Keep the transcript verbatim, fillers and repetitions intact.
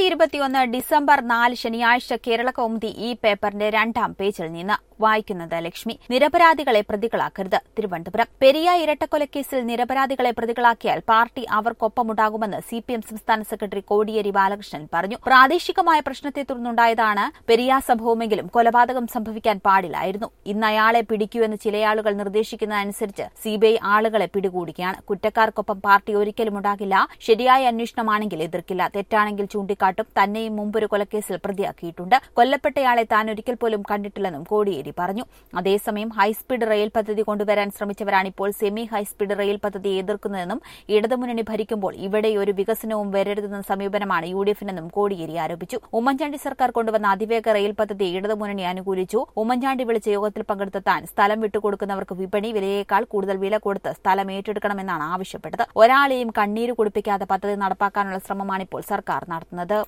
ഇരുപത്തിയൊന്ന് ഡിസംബർ നാല് ശനിയാഴ്ച കേരള കൗമുദി ഈ പേപ്പറിന്റെ രണ്ടാം പേജിൽ നിന്ന് വായിക്കുന്നത് ലക്ഷ്മി. നിരപരാധികളെ പ്രതികളാക്കരുത്. തിരുവനന്തപുരം. പെരിയ ഇരട്ടക്കൊലക്കേസിൽ നിരപരാധികളെ പ്രതികളാക്കിയാൽ പാർട്ടി അവർക്കൊപ്പമുണ്ടാകുമെന്ന് സി പി എം സംസ്ഥാന സെക്രട്ടറി കോടിയേരി ബാലകൃഷ്ണൻ പറഞ്ഞു. പ്രാദേശികമായ പ്രശ്നത്തെ തുടർന്നുണ്ടായതാണ് പെരിയ സംഭവമെങ്കിലും കൊലപാതകം സംഭവിക്കാൻ പാടില്ലായിരുന്നു. ഇന്ന് അയാളെ പിടിക്കൂ എന്ന് ചിലയാളുകൾ നിർദ്ദേശിക്കുന്നതനുസരിച്ച് സിബിഐ ആളുകളെ പിടികൂടുകയാണ്. കുറ്റക്കാർക്കൊപ്പം പാർട്ടി ഒരിക്കലും ഉണ്ടാകില്ല. ശരിയായ അന്വേഷണമാണെങ്കിൽ എതിർക്കില്ല. തെറ്റാണെങ്കിൽ ചൂണ്ടിക്കാട്ടും. തന്നെയും മുമ്പൊരു കൊലക്കേസിൽ പ്രതിയാക്കിയിട്ടുണ്ട്. കൊല്ലപ്പെട്ടയാളെ താൻ ഒരിക്കൽ പോലും കണ്ടിട്ടില്ലെന്നും കോടിയേരി പറഞ്ഞു. അതേസമയം ഹൈസ്പീഡ് റെയിൽ പദ്ധതി കൊണ്ടുവരാൻ ശ്രമിച്ചവരാണിപ്പോൾ സെമി ഹൈസ്പീഡ് റെയിൽ പദ്ധതി എതിർക്കുന്നതെന്നും ഇടതുമുന്നണി ഭരിക്കുമ്പോൾ ഇവിടെ ഒരു വികസനവും വരരുതെന്ന സമീപനമാണ് യു ഡി എഫിനെന്നും കോടിയേരി ആരോപിച്ചു. ഉമ്മൻചാണ്ടി സർക്കാർ കൊണ്ടുവന്ന അതിവേഗ റെയിൽ പദ്ധതി ഇടതുമുന്നണി അനുകൂലിച്ചു. ഉമ്മൻചാണ്ടി വിളിച്ച യോഗത്തിൽ പങ്കെടുത്ത താൻ സ്ഥലം വിട്ടുകൊടുക്കുന്നവർക്ക് വിപണി വിലയേക്കാൾ കൂടുതൽ വില കൊടുത്ത് സ്ഥലം ഏറ്റെടുക്കണമെന്നാണ് ആവശ്യപ്പെട്ടത്. ഒരാളെയും കണ്ണീര് കുടിപ്പിക്കാതെ പദ്ധതി നടപ്പാക്കാനുള്ള ശ്രമമാണിപ്പോൾ സർക്കാർ നടത്തുന്നത്.